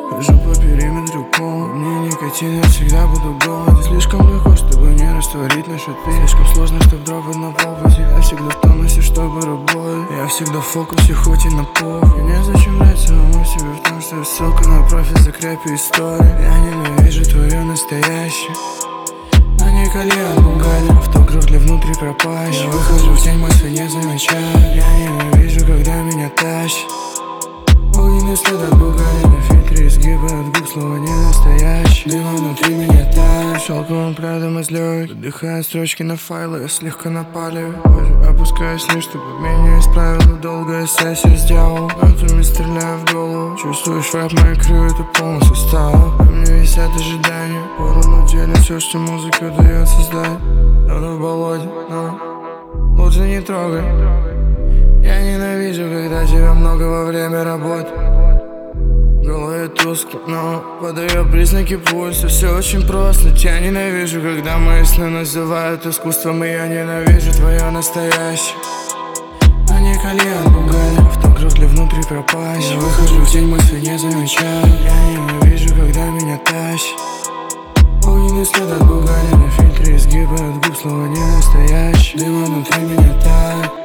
Хожу по периметру пола, мне никотин, я всегда буду голоден. Слишком легко, чтобы не растворить наши ты. Слишком сложно, чтоб дропать на попаде. Я всегда в тонусе, чтобы работать. Я всегда в фокусе, хоть и на пол. И незачем брать самому себе в том, что я ссылка на профиль, закрепи историю. Я ненавижу твое настоящее. Но не кали от Бугали, автограф для внутри пропащих. Я выхожу в тень, мысли не замечаю. Я ненавижу, когда меня тащит. Огненный след от Бугали, на фильтре изгибы от губ, слово не настоящий. Дыма внутри меня тает, шелковым пледом из лёг. Выдыхая строчки на файлы, я слегка напаливаю. Опускаюсь вниз, чтобы меня исправила долгая сессия с дьяволом. Атоми стреляю в голову. Чувствуешь рэп, мои крылья, это полный состав. А мне висят ожидания. Пору на деле все, что музыка дает создать. Давно в болоте, но лучше не трогай. Я ненавижу, когда тебя много во время работы. В голове тускло, но подает признаки пульса. Все очень просто, я ненавижу, когда мои сны называют искусством. И я ненавижу твое настоящее. Но не кали от Бугали, автограф для внутри пропащих. Я выхожу в тень, мысли не замечаю. Я ненавижу, когда меня тащит. Огненный след от Бугали, на фильтре изгибы от губ, слово не настоящий. Дыма внутри меня тает.